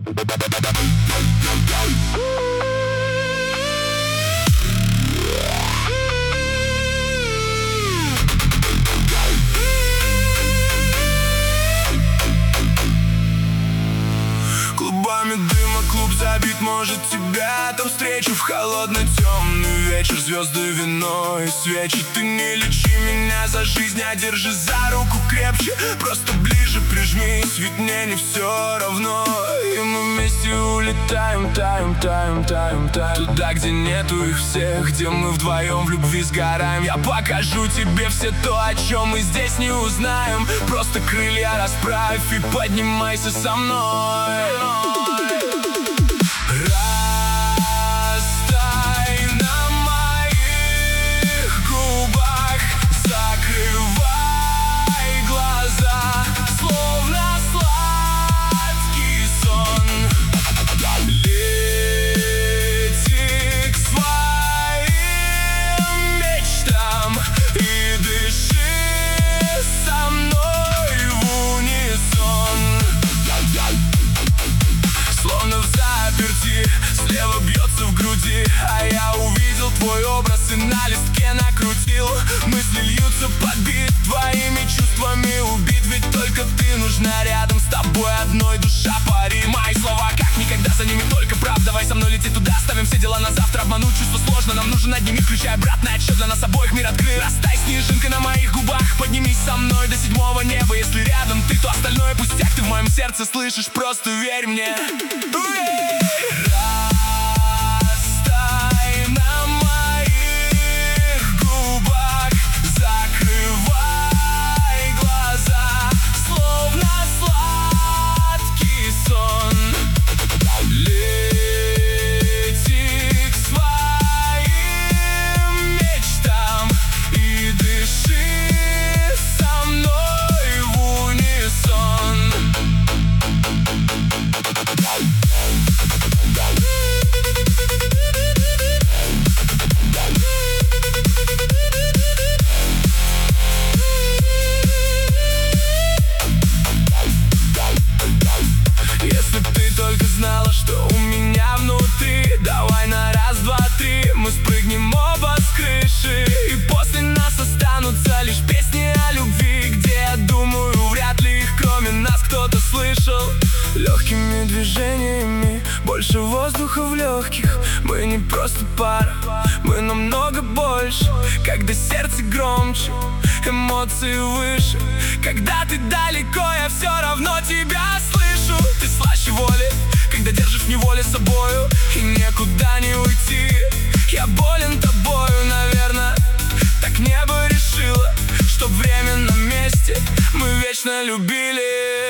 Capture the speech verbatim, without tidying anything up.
Клубами дыма клуб забит, может тебя там встречу в холодный темный вечер. Звезды, вино и свечи. Ты не лечи меня за жизнь, а держи за руку крепче. Просто ближе прижмись, ведь мне не все равно. И мы вместе улетаем, таем, таем, таем, таем туда, где нету их всех, где мы вдвоем в любви сгораем. Я покажу тебе все то, о чем мы здесь не узнаем. Просто крылья расправь и поднимайся со мной. Слева бьется в груди, а я увидел твой образ и на листке накрутил. Мысли льются под бит, твоими чувствами убит. Ведь только ты нужна рядом, с тобой одной душа парит. Мои слова как никогда, за ними только правда. Давай со мной лети туда, ставим все дела на завтра. Обмануть чувство сложно, нам нужен над ними, включая обратный отсчет. Для нас обоих мир открыт. Растай снежинкой на моих губах, поднимись со мной до седьмого неба. Если рядом ты, то остальное пустяк. Ты в моем сердце слышишь, просто верь мне. Что у меня внутри, давай на раз, два, три. Мы спрыгнем оба с крыши, и после нас останутся лишь песни о любви, где, я думаю, вряд ли их кроме нас кто-то слышал. Легкими движениями больше воздуха в легких. Мы не просто пара, мы намного больше. Когда сердце громче, эмоции выше. Когда ты далеко, я все равно тебя слышу. Ты слаще воли, когда держишь в неволе собою, и некуда не уйти. Я болен тобою, наверное, так небо решило, что в временном месте мы вечно любили.